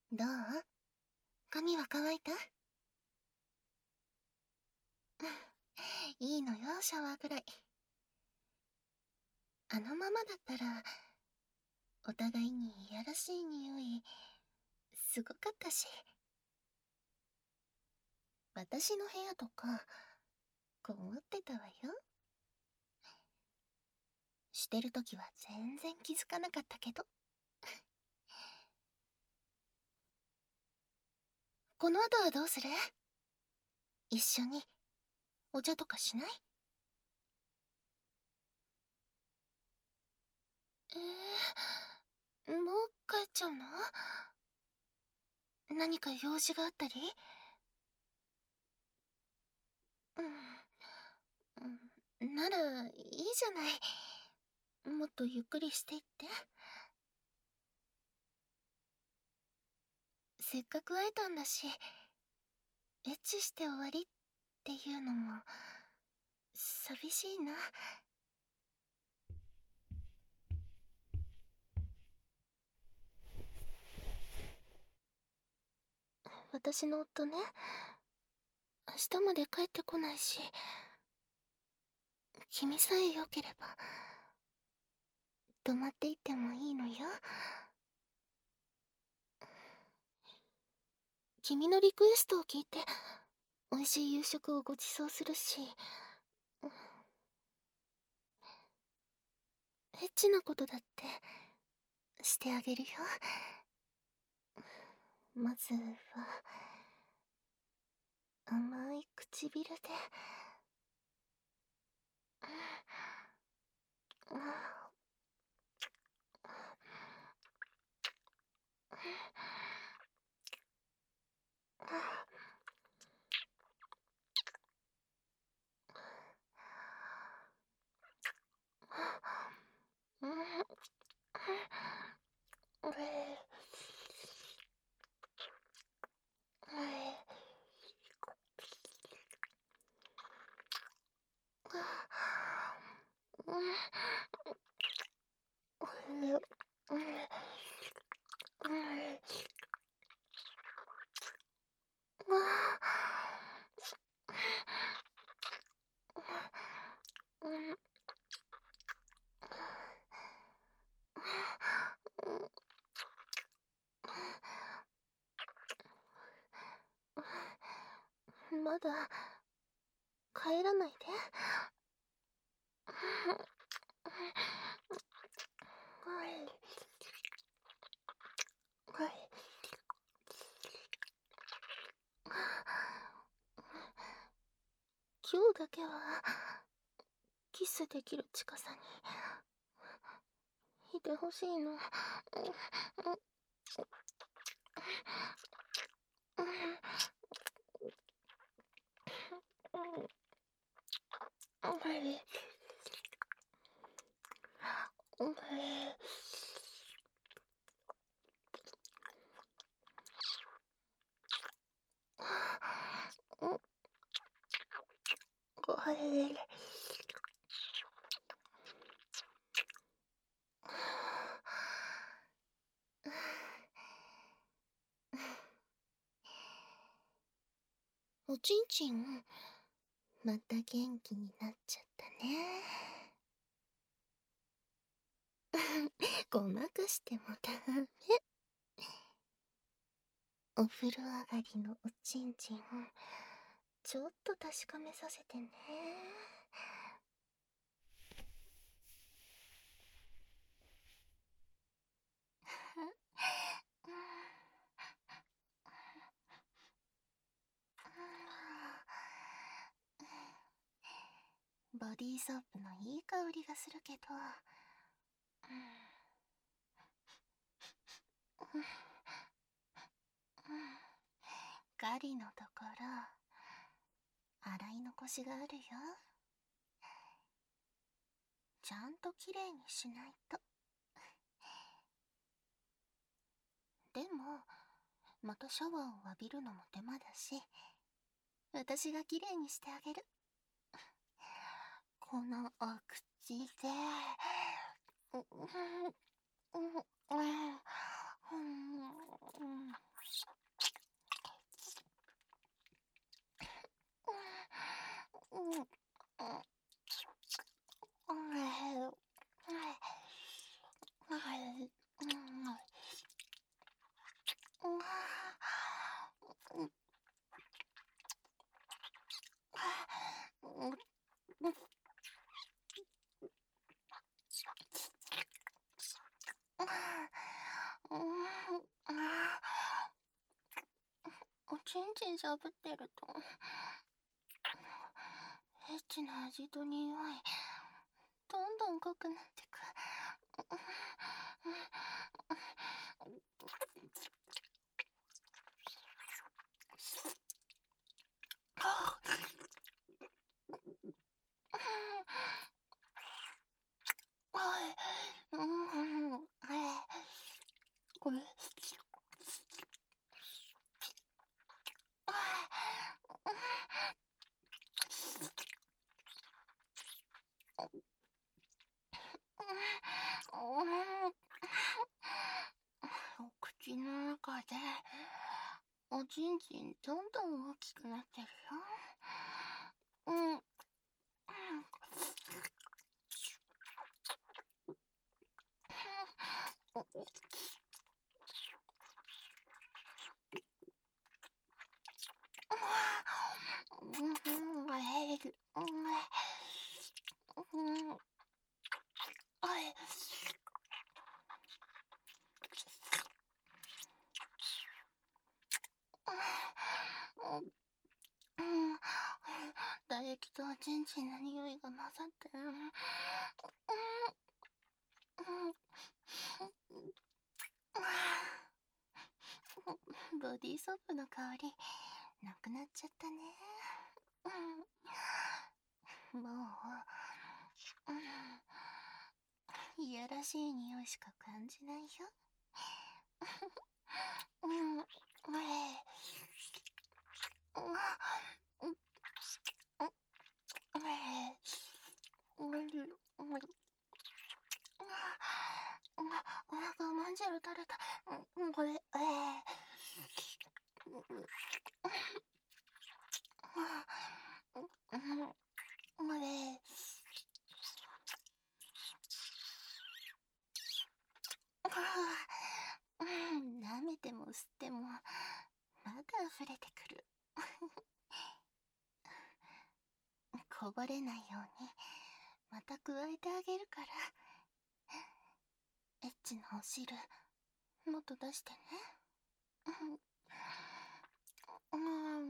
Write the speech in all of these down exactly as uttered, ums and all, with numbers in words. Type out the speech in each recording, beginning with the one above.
どう？髪は乾いた？いいのよ、シャワーくらい。あのままだったら、お互いにいやらしい匂い、すごかったし。私の部屋とか、こもってたわよ。してるときは全然気づかなかったけど。この後はどうする？一緒に、お茶とかしない？えー、もう帰っちゃうの？何か用事があったり？うん、うん、なら、いいじゃない。もっとゆっくりしていって。せっかく会えたんだし、エッチして終わりっていうのも、寂しいな。私の夫ね、明日まで帰ってこないし、君さえ良ければ、泊まっていってもいいのよ。君のリクエストを聞いて、美味しい夕食をご馳走するし、エッチなことだってしてあげるよ。まずは甘い唇で、うん、うん、まだ帰らないで。今日だけはキスできる近さにいてほしいの。おちんちん、また元気になっちゃったね。ごまかしてもダメ。お風呂上がりのおちんちん、ちょっと確かめさせてね。ボディーソープのいい香りがするけど、ガリのところ洗い残しがあるよ。ちゃんときれいにしないと。でもまたシャワーを浴びるのも手間だし、私がきれいにしてあげる。このお口で、うんうんうんうんうんちんちんしゃぶってると、エッチな味と匂い、どんどん濃くなってく。うん、あれ、これ。お口の中でおちんちんどんどん大きくなってるよ。うん。うん唾液とおちんちんの匂いが混ざってる。ボディーソープの香りなくなっちゃったね。もう、うん、いやらしい匂いしか感じないよ。うん、あれ、うん、あれ、うん、お腹まんじゅう垂れた。うん、これ、えー、うん、これ、うん、舐めても吸っても、まだ溢れてくる。こぼれないように、また加えてあげるから。エッチなお汁、もっと出してね。うん、うん、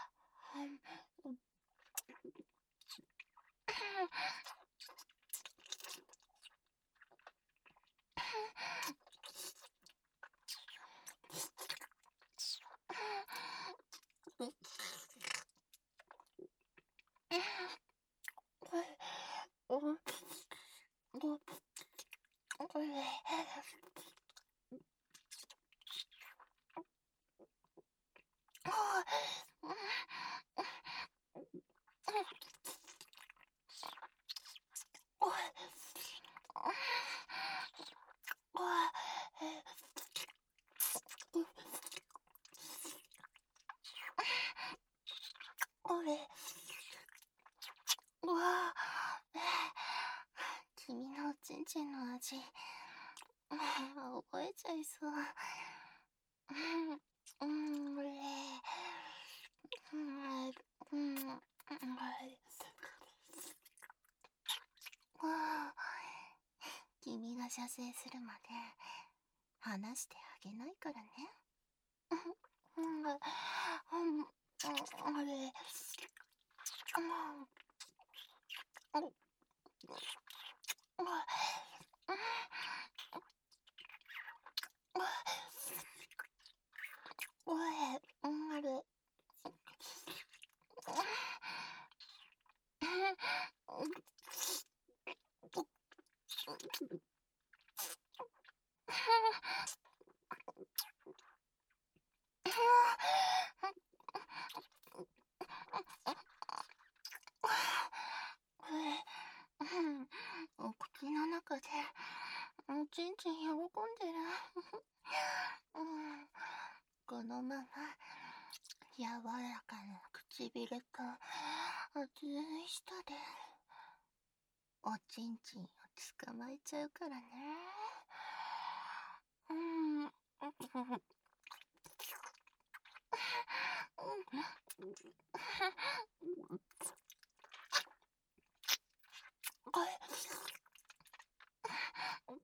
これ、うわぁ、君のおちんちんの味、覚えちゃいそう。うん、これ、うん、うん、君が射精するまで離してあげないからね。うん、うん、あれ、うん、おい、うん、あれ、お口の中でおちんちん喜んでる。うん、このまま柔らかな唇と熱い舌でおちんちんを捕まえちゃうからね。うん、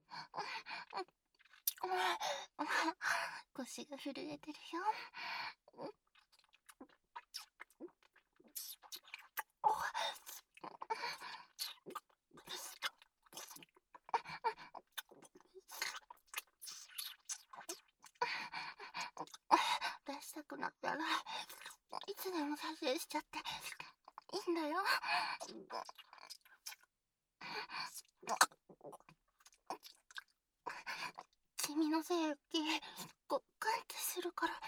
腰が震えてるよ。 くなったらいつでも撮影しちゃっていいんだよ。君の精液こガンってするから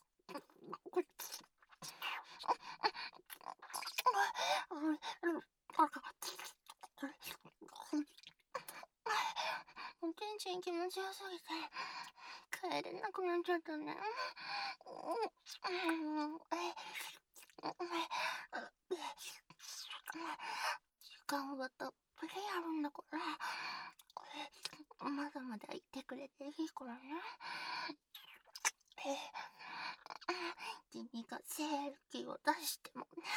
全然気持ちよすぎて帰れなくなっちゃったね。時間はたっぷりあるんだからまだまだ言ってくれていいからね。君が精液を出してもね。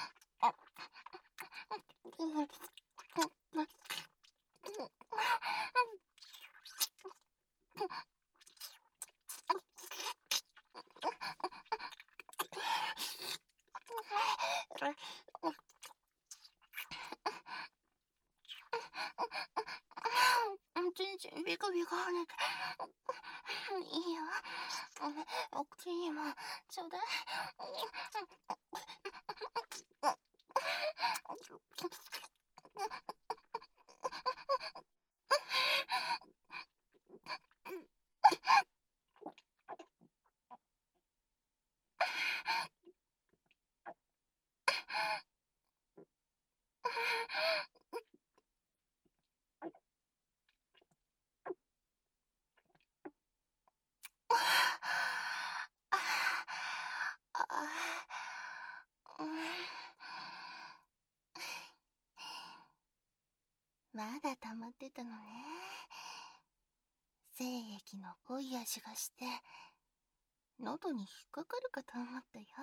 全然ビクビク跳ねていいよ。お口にもちょうだい。まだ溜まってたのね。精液の濃い味がして喉に引っかかるかと思ったよ。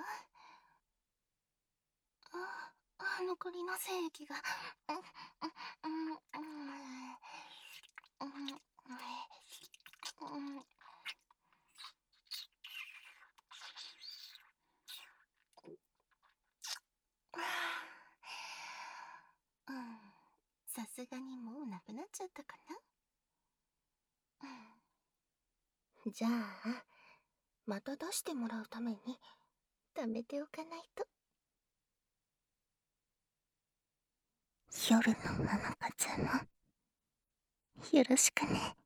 あ、あの栗の精液がうんうんうんうんうん、さすがにもうなくなっちゃったかな。うん、じゃあまた出してもらうために貯めておかないと。夜のママパちゃんもよろしくね。